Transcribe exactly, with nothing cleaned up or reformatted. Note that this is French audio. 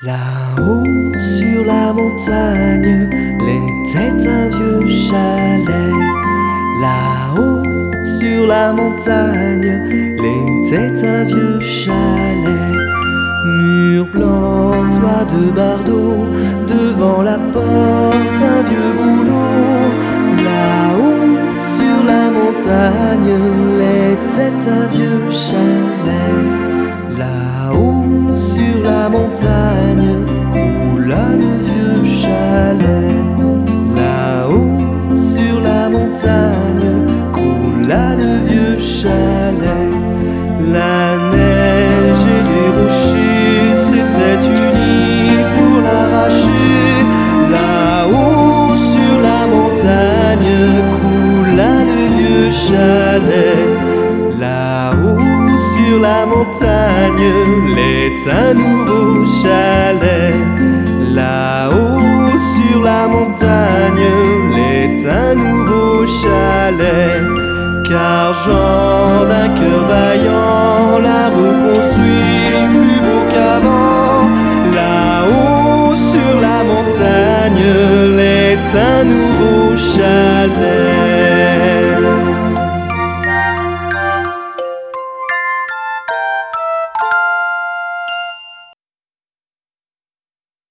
Là-haut sur la montagne, l'était un vieux chalet. Là-haut sur la montagne, l'était un vieux chalet. Mur blanc, toit de bardeaux, devant la porte un vieux bouleau. Là-haut sur la montagne, l'était un vieux chalet. Là-haut sur la montagne, coula le vieux chalet. Là-haut sur la montagne, coula le vieux chalet. La neige et les rochers s'étaient unis pour l'arracher. Là-haut sur la montagne, coula le vieux chalet. Là-haut sur la montagne, l'est un nouveau chalet. Là-haut sur la montagne, l'est un nouveau chalet. Car Jean d'un cœur vaillant l'a reconstruit plus beau qu'avant. Là-haut sur la montagne, l'est un nouveau chalet.